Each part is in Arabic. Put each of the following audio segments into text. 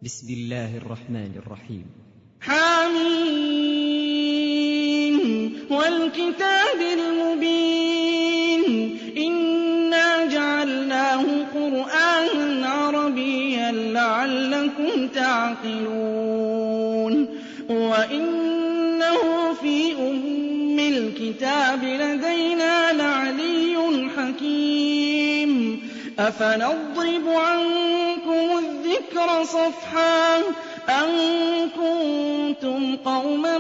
بسم الله الرحمن الرحيم. حميم والكتاب المبين إنا جعلناه قرآنا عربيا لعلكم تعقلون وإنه في أم الكتاب لدينا لعلي حكيم أفنضرب عنكم الذكر صفحا أن كنتم قوما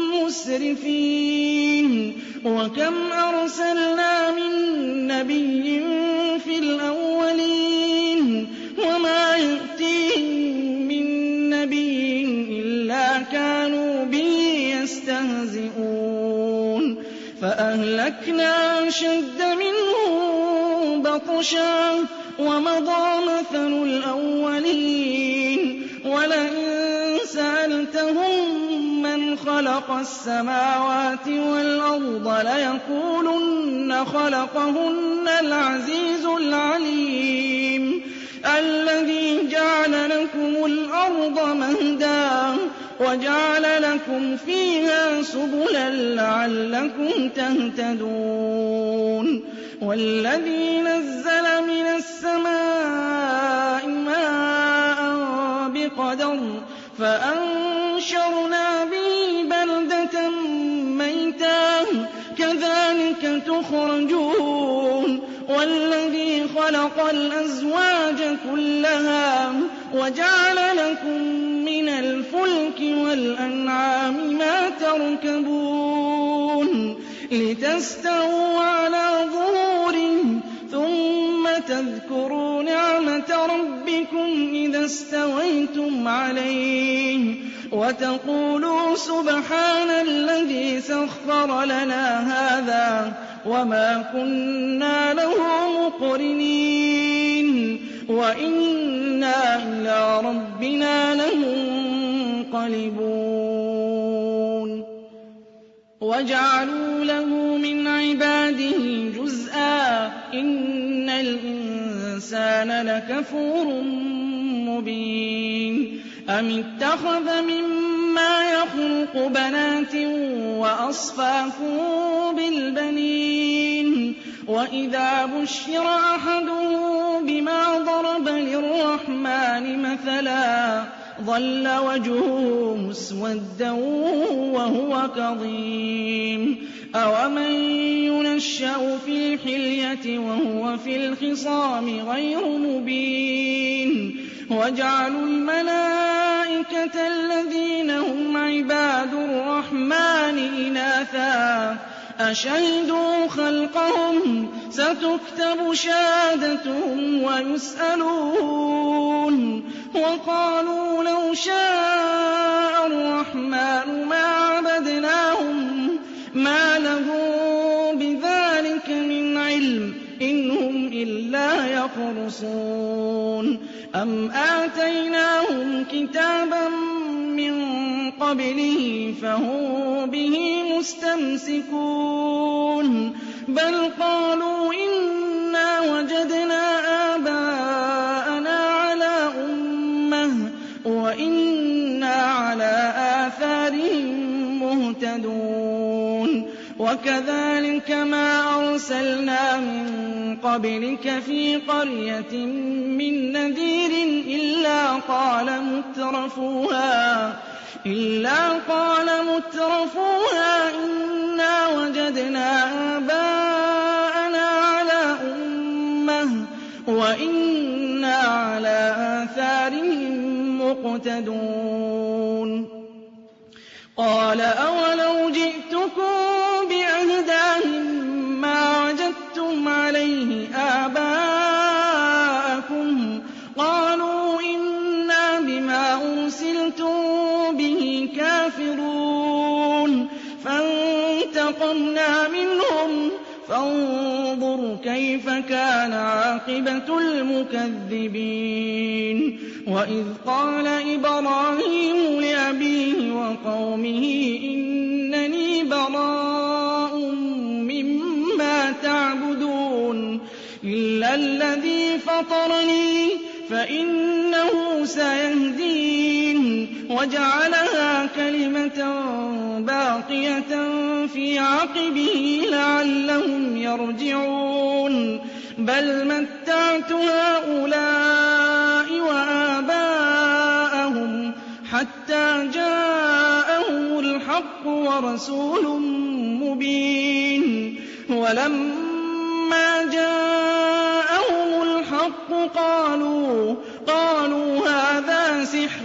مسرفين وكم أرسلنا من نبي في الأولين وما يأتيهم من نبي إلا كانوا به يستهزئون فأهلكنا أشد منهم بطشا ومضى مثل الأولين ولئن سألتهم من خلق السماوات والأرض ليقولن خلقهن العزيز العليم الذي جعل لكم الأرض مهدا وجعل لكم فيها سبلا لعلكم تهتدون والذي نزل من السماء ماء بقدر فأنشرنا به بلدة ميتا كذلك تخرجون والذي خلق الأزواج كلها وجعل لكم من الفلك والأنعام ما تركبون لتستووا على ظهوره ثم تذكروا نعمة ربكم إذا استويتم عليه وتقولوا سبحان الذي سخر لنا هذا وما كنا له مقرنين وإنا إلى ربنا لمنقلبون وجعلوا له من عباده جزءا إن الإنسان لكفور مبين أم اتخذ مما يخلق بنات وأصفاكم بالبنين وإذا بشر أحدهم بما ضرب للرحمن مثلا ظل وجهه مسودا وهو كظيم أومن ينشأ في الحلية وهو في الخصام غير مبين وجعلوا الملائكة الذين هم عباد الرحمن إناثا أشهدوا خلقهم ستكتب شهادتهم ويسألون وقالوا لو شاء الرحمن ما عبدناهم ما لهم بذلك من علم إن هم إلا يخرصون أم آتيناهم كتابا من قبله فهم به مستمسكون بل قالوا إنا وجدنا آباءنا على أمة وإنا على آثارهم مهتدون وكذلك ما أرسلنا من قبلك في قرية من نذير إلا قال مترفوها إنا وجدنا آباءنا على أمة وإنا على آثارهم مقتدون قال أولو جئتكم بأهدى مما وجدتم عليه آباءكم قالوا إنا بما أرسلتم به كافرون فانتقمنا منهم فانظر كيف كان عاقبة المكذبين وإذ قال إبراهيم لأبيه وقومه إنني براء مما تعبدون إلا الذي فطرني فإنه سيهدين وجعلها كلمة باقية في عقبه لعلهم يرجعون بل متعت هؤلاء وآباءهم حتى جاءهم الحق ورسول مبين ولما جاءهم الحق قالوا هذا سحر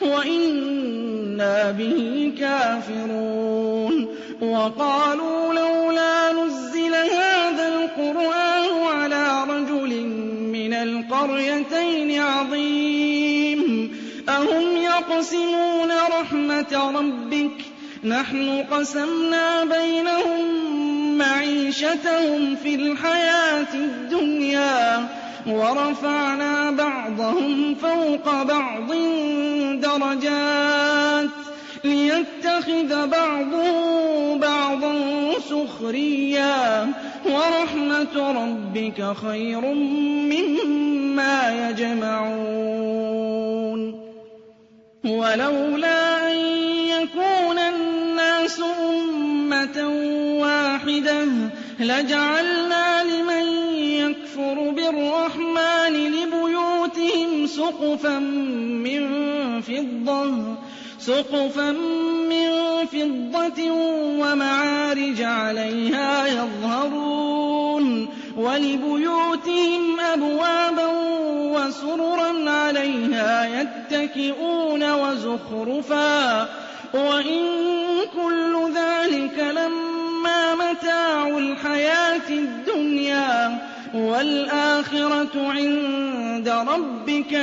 وإنا به كافرون وقالوا لولا نزل هذا القرآن على رجل من القريتين عظيم أهم يقسمون رحمة ربك نحن قسمنا بينهم معيشتهم في الحياة الدنيا ورفعنا بعضهم فوق بعض درجات ليتخذ بعضهم بعضا سخريا ورحمة ربك خير مما يجمعون ولولا أن يكون الناس أمة واحدة لجعلنا لمن يكفر بالرحمن لبيوتهم سقفا من فضة ومعارج عليها يظهرون ولبيوتهم أبوابا وسررا عليها يتكئون وزخرفا وإن كل ذلك لما متاع الحياة الدنيا والآخرة عند ربك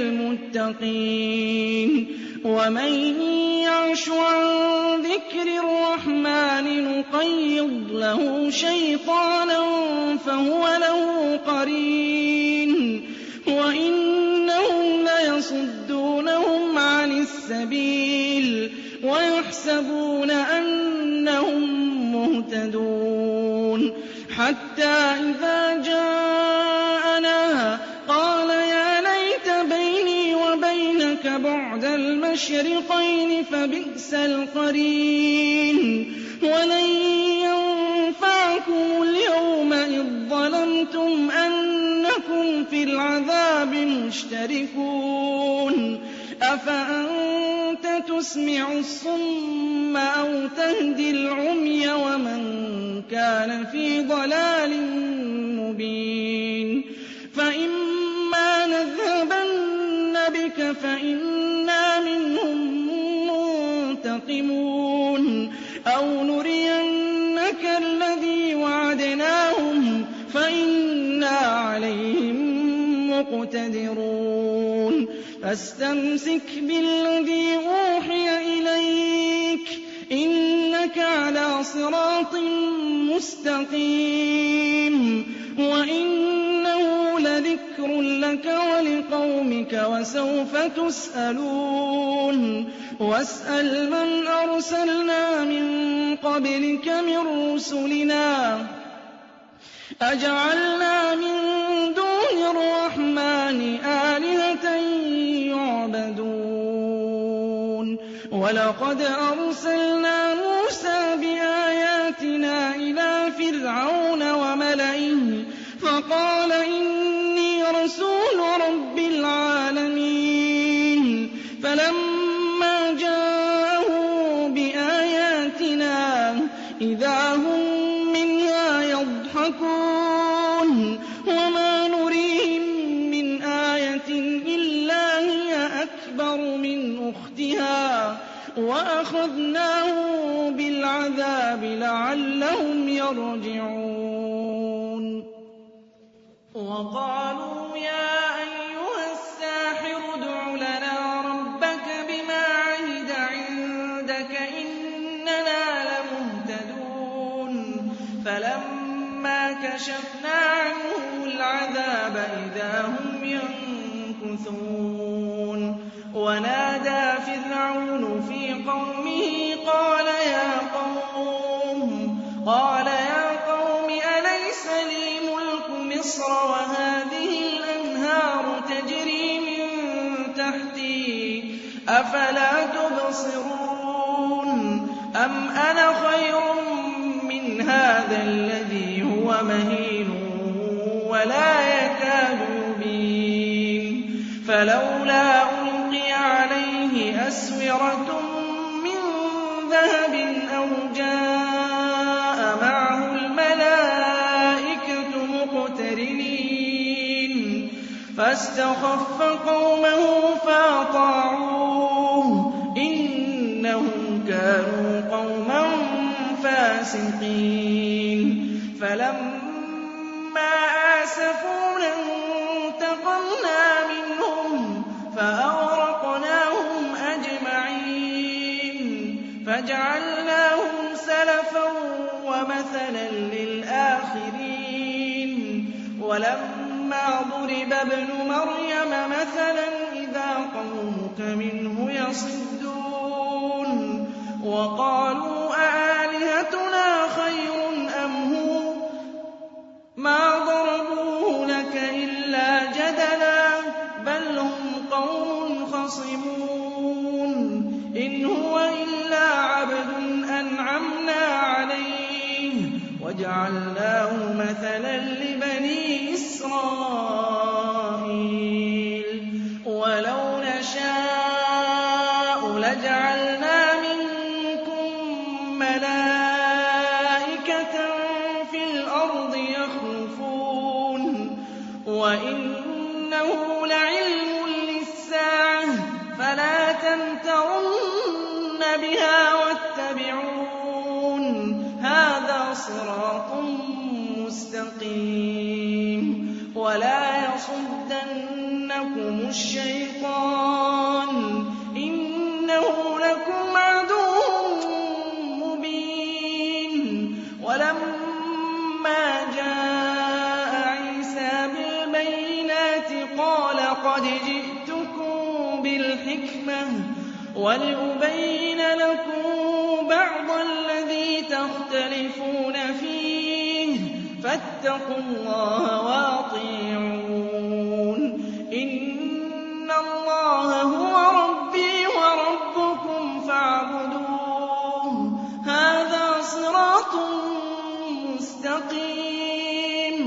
للمتقين ومن يعش عن ذكر الرحمن نقيض له شيطانا فهو له قرين وإنهم ليصدونهم عن السبيل ويحسبون أنهم مهتدون حتى إذا جاءنا قال يا ليت بيني وبينك بعد المشرقين فبئس القرين ولن ينفعكم اليوم إذ ظلمتم أنكم في العذاب مشتركون أفأنت تسمع الصم أو تهدي العمي ومن كان في ضلال مبين فإما نذهبن بك فإنا منهم منتقمون أو نرينك الذي وعدناهم فإنا عليهم مقتدرون فاستمسك بالذي أوحي إليك إنك على صراط مستقيم وإنه لذكر لك ولقومك وسوف تسألون واسأل من أرسلنا من قبلك من رسلنا أجعلنا من دون الرحمن آلهة يعبدون ولقد أرسلنا موسى بآياتنا إلى فرعون وملئه فقال إني رسول رب العالمين فلما جاءه بآياتنا إذا هم منها يضحكون وما نريهم من آية إلا هي أكبر من أختها وأخذناه بالعذاب لعلهم يرجعون وقالوا يا أيها الساحر ادع لنا ربك بما عهد عندك إننا لمهتدون فلما كشفنا عنهم العذاب إذا هم ينكثون ونادى فرعون في قومه قال يا قوم أليس لي ملك مصر وهذه الأنهار تجري أَفَلَا تُبْصِرُونَ أَمْ أَنَا خَيْرٌ مِّنْ هَٰذَا الَّذِي هُوَ مَهِينٌ وَلَا يَكَادُ يُبِينُ فَلَوْلَا أُلْقِيَ عَلَيْهِ أَسْوِرَةٌ مِّن ذَهَبٍ أَوْ جَاءَ مَعَهُ الْمَلَائِكَةُ مُقْتَرِنِينَ فَاسْتَخَفَّ قَوْمَهُ فَأَطَاعُوهُ إِنَّهُمْ كَانُوا قَوْمًا فَاسِقِينَ فَلَمَّا آسَفُونَا انتَقَمْنَا مِنْهُمْ فَأَغْرَقْنَاهُمْ أَجْمَعِينَ فَجَعَلْنَاهُمْ سَلَفًا وَمَثَلًا لِّلْآخِرِينَ وَلَمَّا ضُرِبَ ابْنُ مَرْيَمَ مَثَلًا إِذَا قَوْمُكَ مِنْهُ يَصِدُّونَ وَقَالُوا أَآلِهَتُنَا خَيْرٌ أَمْ هُوَ مَا ضَرَبُوهُ لَكَ إِلَّا جَدَلًا بَلْ هُمْ قَوْمٌ خَصِمُونَ إِنْ هُوَ إِلَّا عَبْدٌ أَنْعَمْنَا عَلَيْهِ وَجَعَلْنَاهُ مَثَلًا لِّبَنِي إِسْرَائِيلَ وَلَوْ نَشَاءُ لَجَعَلْنَا مِنكُم مَّلَائِكَةً فِي الْأَرْضِ يَخْلُفُونَ وَإِنَّهُ لَعِلْمٌ لِّلسَّاعَةِ فَلَا تَمْتَرُنَّ بِهَا وَاتَّبِعُونِ هَٰذَا صِرَاطٌ مُّسْتَقِيمٌ وَلَا يَصُدَّنَّكُمُ الشَّيْطَانُ إِنَّهُ لَكُمْ عَدُوٌّ مُّبِينٌ وَلَمَّا جَاءَ عِيسَىٰ بِالْبَيِّنَاتِ قَالَ قَدْ جِئْتُكُم بِالْحِكْمَةِ وَلِأُبَيِّنَ لَكُم بَعْضَ الَّذِي تَخْتَلِفُونَ فِيهِ فَاتَّقُوا اللَّهَ وَأَطِيعُونِ إِنَّ اللَّهَ هُوَ رَبِّي وَرَبُّكُمْ فَاعْبُدُوهُ هَٰذَا صِرَاطٌ مُّسْتَقِيمٌ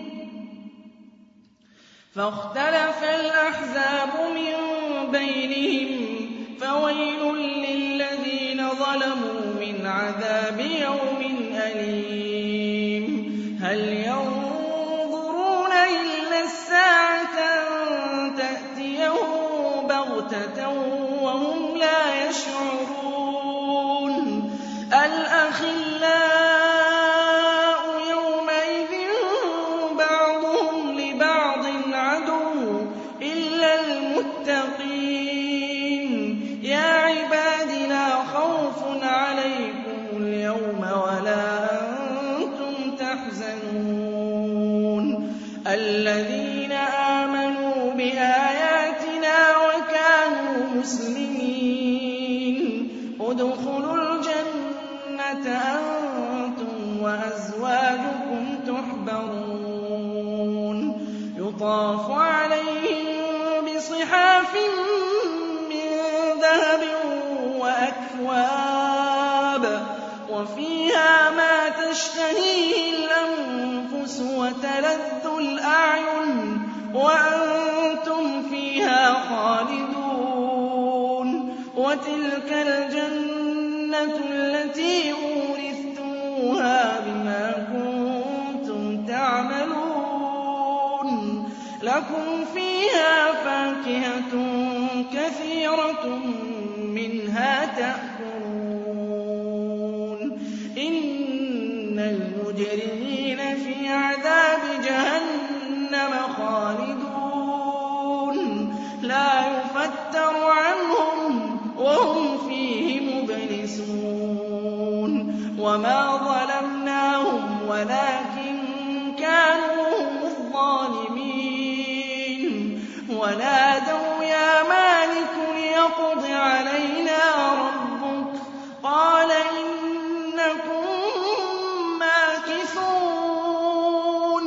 فَاخْتَلَفَ الْأَحْزَابُ مِن بَيْنِهِمْ فَوَيْلٌ لِّلَّذِينَ ظَلَمُوا مِنْ عَذَابِ يَوْمٍ أَلِيمٍ هَلْ يَنظُرُونَ إِلَّا السَّاعَةَ أَن تَأْتِيَهُم بَغْتَةً وَهُمْ لَا يَشْعُرُونَ الْأَخِلَّاءُ يَوْمَئِذٍ بَعْضُهُمْ لِبَعْضٍ عَدُوٌّ إِلَّا الْمُتَّقِينَ يَا عِبَادِ لَا خَوْفٌ عَلَيْكُمُ الْيَوْمَ وَلَا أَنتُمْ تَحْزَنُونَ الَّذِينَ آمَنُوا بِآيَاتِنَا وَكَانُوا مُسْلِمِينَ ادْخُلُوا الْجَنَّةَ أَنتُمْ وَأَزْوَاجُكُمْ تُحْبَرُونَ يُطَافُ عَلَيْهِم بِصِحَافٍ مِّن ذَهَبٍ وَأَكْوَابٍ وَفِيهَا مَا تَشْتَهِيهِ الْأَنفُسُ وَتَلَذُّ الْأَعْيُنُ وَأَنتُمْ فِيهَا خَالِدُونَ وَتِلْكَ الْجَنَّةُ الَّتِي أُورِثْتُمُوهَا بِمَا كُنتُمْ تَعْمَلُونَ لَكُمْ فِيهَا فَاكِهَةٌ كَثِيرَةٌ مِّنْهَا تَأْكُلُونَ إِنَّ الْمُجْرِمِينَ فِي عَذَابِ جَهَنَّمَ خَالِدُونَ لَا يُفَتَّرُ عَنْهُمْ وَهُمْ فِيهِ مُبْلِسُونَ وَمَا ظَلَمْنَاهُمْ وَلَٰكِن كَانُوا هُمُ الظَّالِمِينَ وَنَادَوْا يَا مَالِكُ لِيَقْضِ عَلَيْنَا رَبُّكَ قَالَ إِنَّكُم مَّاكِثُونَ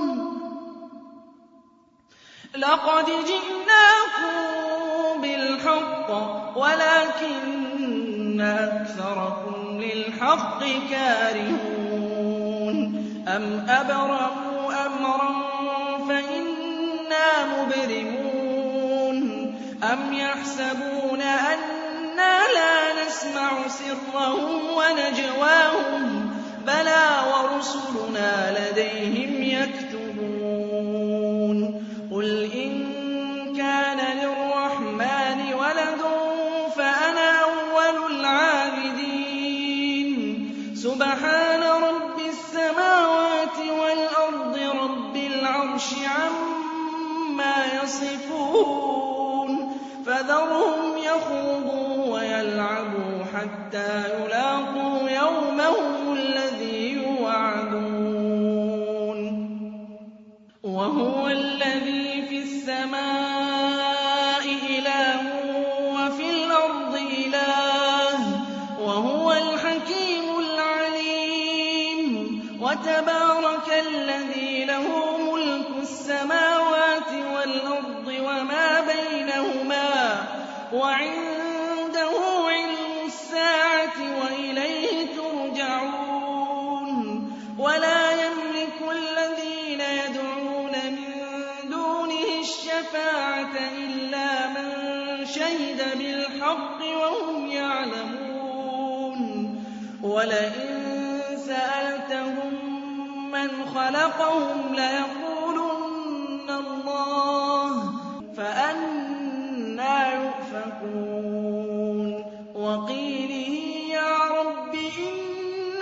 لَقَدْ جِئْنَاكُم بِالْحَقِّ وَلَٰكِنَّ أَكْثَرَكُمْ لِلْحَقِّ كَارِهُونَ أَمْ أَبْرَمُوا أَمْرًا فَإِنَّا مُبْرِمُونَ أَمْ يَحْسَبُونَ أَنَّا لَا نَسْمَعُ سِرَّهُمْ وَنَجْوَاهُم بَلَىٰ وَرُسُلُنَا لَدَيْهِمْ يَكْتُبُونَ قُلْ إِن كَانَ لِلرَّحْمَٰنِ وَلَدٌ فَأَنَا أَوَّلُ الْعَابِدِينَ سُبْحَانَ رَبِّ السَّمَاوَاتِ وَالْأَرْضِ رَبِّ الْعَرْشِ عَمَّا يَصِفُونَ فَذَرْهُمْ يَخُوضُوا وَيَلْعَبُوا حَتَّىٰ يُلَاقُوا يَوْمَهُمُ الَّذِي يُوعَدُونَ وَهُوَ الَّذِي فِي السَّمَاءِ إِلَٰهٌ وَفِي الْأَرْضِ إِلَٰهٌ وَهُوَ الْحَكِيمُ الْعَلِيمُ وَتَبَارَكَ الَّذِي لَهُ مُلْكُ السَّمَاوَاتِ وَالْأَرْضِ وَمَا بَيْنَهُمَا وَعِندَهُ عِلْمُ السَّاعَةِ وَإِلَيْهِ تُرْجَعُونَ وَلَا يَمْلِكُ الَّذِينَ يَدْعُونَ مِن دُونِهِ الشَّفَاعَةَ إِلَّا مَن شَهِدَ بِالْحَقِّ وَهُمْ يَعْلَمُونَ وَلَئِن سَأَلْتَهُم مَّنْ خَلَقَهُمْ لَيَقُولُنَّ اللَّهُ فَأَنَّىٰ يُؤْفَكُونَ وَقِيلِهِ يَا رَبِّ إِنَّ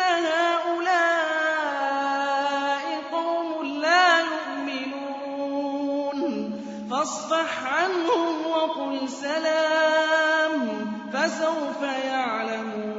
هَٰؤُلَاءِ قَوْمٌ لَّا يُؤْمِنُونَ فَاصْفَحْ عَنْهُمْ وَقُلْ سَلَامٌ فَسَوْفَ يَعْلَمُونَ